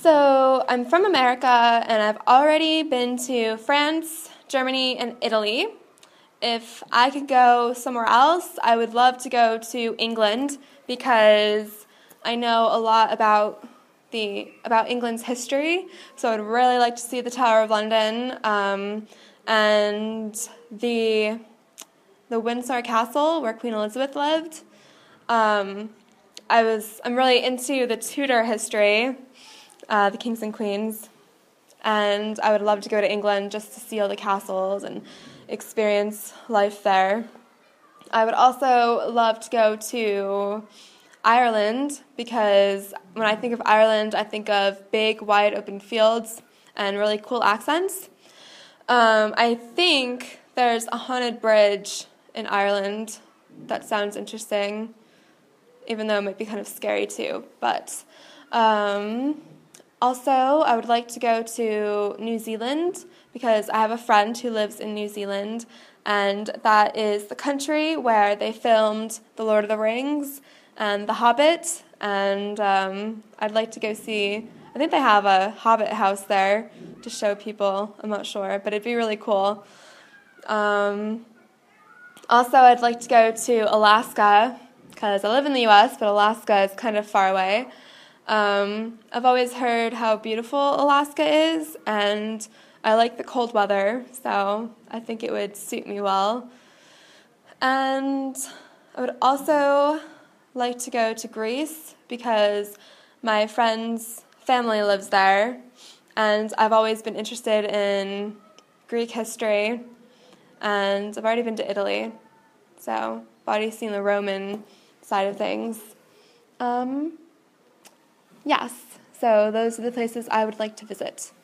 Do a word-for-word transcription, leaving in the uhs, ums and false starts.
So I'm from America, and I've already been to France, Germany, and Italy. If I could go somewhere else, I would love to go to England because I know a lot about the about England's history. So I'd really like to see the Tower of London um, and the the Windsor Castle where Queen Elizabeth lived. Um, I was I'm really into the Tudor history, uh, the kings and queens, and I would love to go to England just to see all the castles and experience life there. I would also love to go to Ireland because when I think of Ireland, I think of big, wide open fields and really cool accents. Um, I think there's a haunted bridge in Ireland. That sounds interesting, even though it might be kind of scary too. But um, also, I would like to go to New Zealand because I have a friend who lives in New Zealand, and that is the country where they filmed The Lord of the Rings and The Hobbit, and um, I'd like to go see, I think they have a Hobbit house there to show people, I'm not sure, but it'd be really cool. Um, also, I'd like to go to Alaska, because I live in the U S, but Alaska is kind of far away. Um, I've always heard how beautiful Alaska is, and I like the cold weather, so I think it would suit me well. And I would also like to go to Greece because my friend's family lives there, and I've always been interested in Greek history, and I've already been to Italy, so I've already seen the Roman side of things. Um, yes, so those are the places I would like to visit.